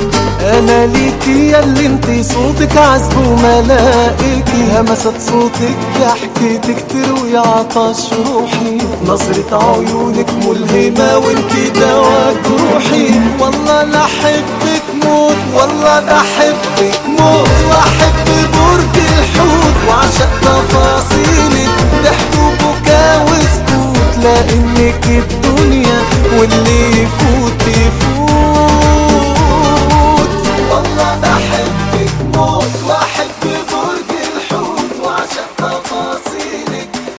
انا ليكي ياللي انتي صوتك عذب وملائكي، همسات صوتك ضحكتك تروي عطش روحي، نظرة عيونك ملهمة وانتي دواء جروحي. والله لا احبك موت، والله لا احبك موت، واحب